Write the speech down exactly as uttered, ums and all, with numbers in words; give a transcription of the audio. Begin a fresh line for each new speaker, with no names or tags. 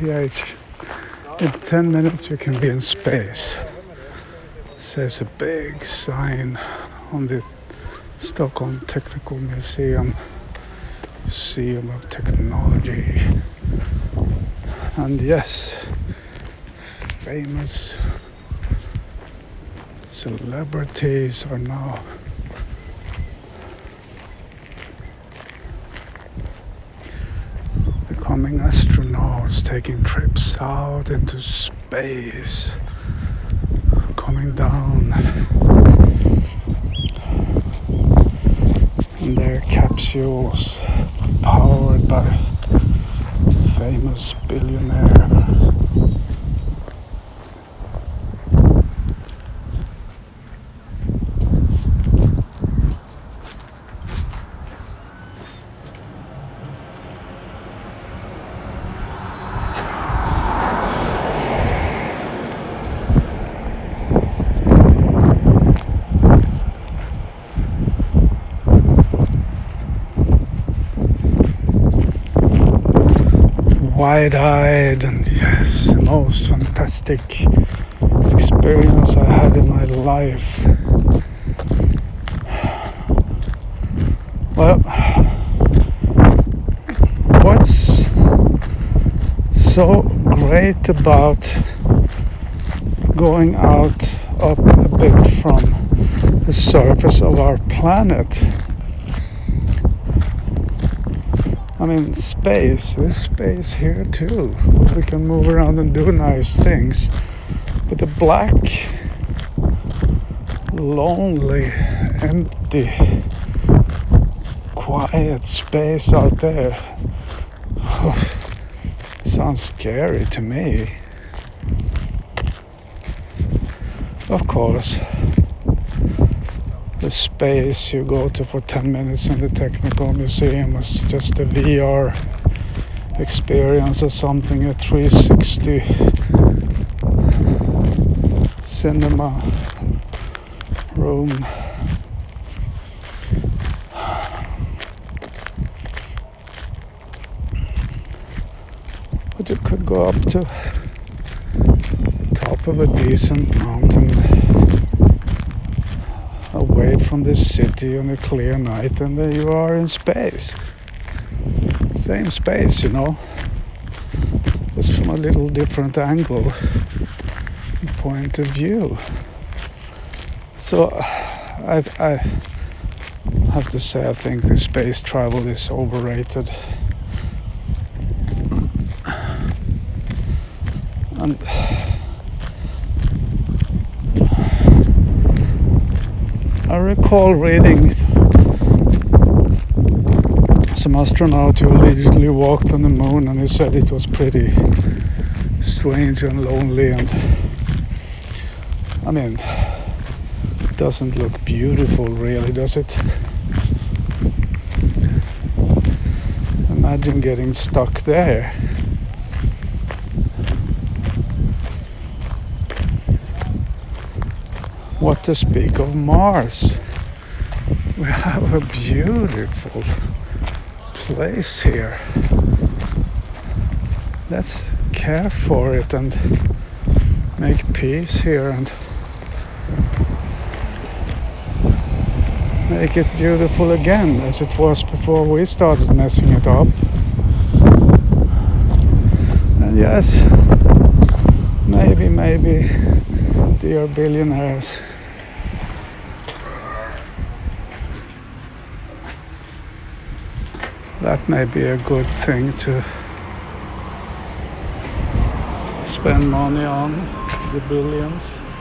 H. In ten minutes you can be in space. Says a big sign on the Stockholm Technical Museum, Museum of Technology. And yes, famous celebrities are now becoming astronauts, taking trips out into space, coming down in their capsules powered by famous billionaires. Wide-eyed, and yes, the most fantastic experience I had in my life. Well, what's so great about going out up a bit from the surface of our planet? I mean, space, there's space here too. We can move around and do nice things. But the black, lonely, empty, quiet space out there sounds scary to me. Of course, the space you go to for ten minutes in the Technical Museum is just a V R experience or something, a three sixty cinema room. But you could go up to the top of a decent mountain away from the city on a clear night, and then you are in space. Same space, you know, just from a little different angle, point of view. So I, I have to say, I think the space travel is overrated. And I recall reading some astronaut who allegedly walked on the moon, and he said it was pretty strange and lonely, and I mean, it doesn't look beautiful really, does it? Imagine getting stuck there. What to speak of Mars? We have a beautiful place here. Let's care for it and make peace here and make it beautiful again as it was before we started messing it up. And yes, maybe, maybe, dear billionaires, that may be a good thing to spend money on, the billions.